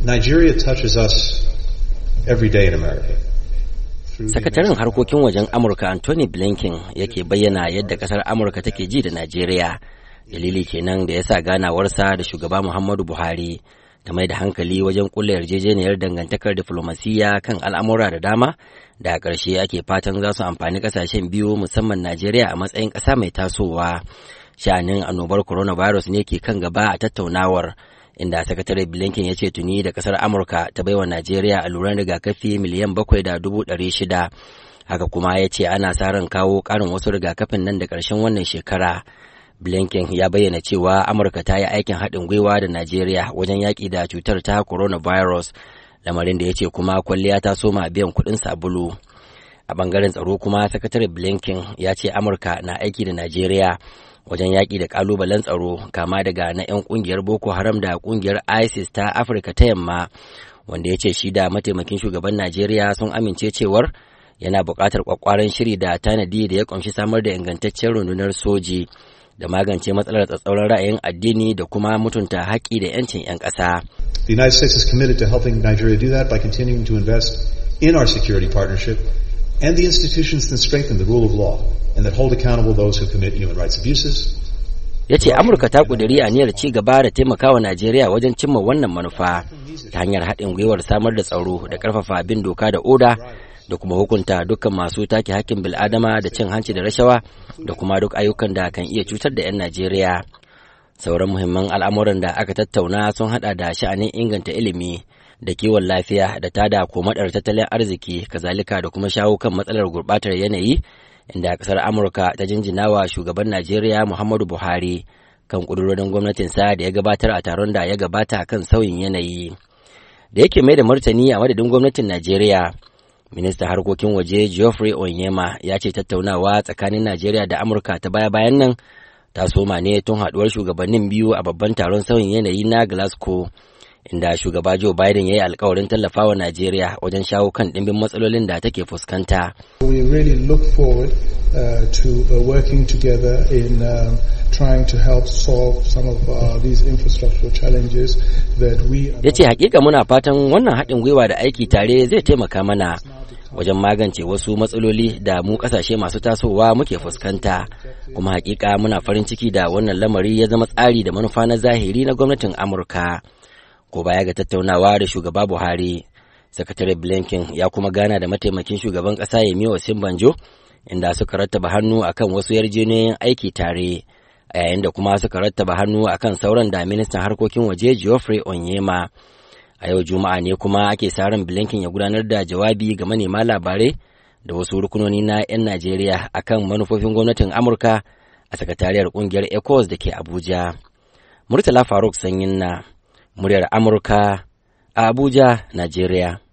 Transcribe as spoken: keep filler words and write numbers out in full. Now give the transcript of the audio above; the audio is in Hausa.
Nigeria touches us every day in America. Sakataren harkokin wajen Amurka Anthony Blinken yake bayyana yadda kasar Amurka take ji da Najeriya. Dalili kenan da ya sa ganawarsa da shugaba Muhammadu Buhari ta mai da hankali wajen kulle yarjejeniyar dangantakar diflomasiyya kan al'amura da dama da a ƙarshe ake fatan za su amfani ƙasashen biyu musamman Najeriya a matsayin ƙasa mai tasowa. Sha'anin annobar coronavirus ne ke kan gaba a tattaunawar, inda sakatare Blinken ya ce tuni da ƙasar Amurka ta baiwa Najeriya alluran rigakafi miliyan bakwai da dubu ɗari shida. Haka kuma ya ce ana sa ran kawo ƙarin wasu rigakafin nan da ƙarshen wannan shekara. Blinken ya bayyana cewa Amurka ta yi aikin haɗin gwiwa da Najeriya wajen yaƙi da cutar ta coronavirus, lamarin da ya ce kuma kwalliya ta soma biyan kuɗin sabulu. A ɓangaren tsaro kuma sakatare Blinken ya ce Amurka na aiki da Najeriya wajen yaƙi da ƙalubalen tsaro, kama daga na 'yan ƙungiyar Boko Haram da ƙungiyar ISIS ta Afirka ta Yamma, wanda ya ce shi da mataimakin shugaban Najeriya sun amince cewar yana buƙatar ƙwaƙƙwaran shiri da tanadi da ya ƙunshi samar da ingantaccen rundunar soji da magance matsalar tsatsauran ra'ayin addini da kuma mutunta haƙƙi da 'yancin 'yan ƙasa. The United States is committed to helping Nigeria do that by continuing to invest in our security partnership and the institutions that strengthen the rule of law and that hold accountable those who commit human rights abuses. Ya ce Amurka ta ƙudiri aniyar ci gaba da taimakawa Najeriya wajen cimma wannan manufa ta hanyar haɗin gwiwar samar da tsaro da ƙarfafa bin doka da oda da kuma hukunta dukkan masu take hakkin bil'adama da cin hanci da rashawa da kuma duk ayyukan da kan iya cutar da 'yan Najeriya. Sauran muhimman al'amuran da aka tattauna sun hada da sha'anin inganta ilimi da kiwon lafiya da tada komadar tattalin arziki, kazalika da kuma shawo kan matsalar gurbatar yanayi, inda kasar Amurka ta jinjina wa shugaban Najeriya Muhammadu Buhari kan kudurorin gwamnatinsa da ya gabatar a taron da ya gabata kan sauyin yanayi. Da yake mai da martani a madadin gwamnatin Najeriya, Ministan harkokin waje Geoffrey Onyema ya ce tattaunawa tsakanin Najeriya da Amurka ta baya-bayan nan ta soma ne tun haduwar shugabannin biyu a babban taron sauyin yanayi na Glasgow, inda shugaba Joe Biden ya yi alkawarin tallafawa Najeriya wajen shawo kan ɗimbin matsalolin da take fuskanta. We really look forward uh, to uh, working together in uh, trying to help solve some of uh, these infrastructural challenges that we. Ya ce hakika muna fatan wannan haɗin gwiwa da aiki tare zai taimaka mana wajen magance wasu matsaloli da mu kasashe masu tasowa muke fuskanta, kuma hakika muna farin ciki da wannan lamari ya zama tsari da manufa na zahiri na gwamnatin Amurka. Ko baya ga tattaunawa da shugaba Buhari, sakatare Blinken ya kuma gana da mataimakin shugaban ƙasa Yemi Osinbajo, inda suka rattaba hannu akan wasu yarjejeniyoyin aiki tare, a yayin da kuma suka rattaba hannu akan sauran da ministan harkokin waje Geoffrey Onyema. A yau Juma'a ne kuma ake sa ran Blinken ya gudanar da jawabi ga manema labarai da wasu rukunoni na 'yan Najeriya akan manufofin gwamnatin Amurka a sakatariyar kungiyar ECOWAS da ke Abuja. Murtala Faruk Sanyin na muryar Amurka a Abuja, Najeriya.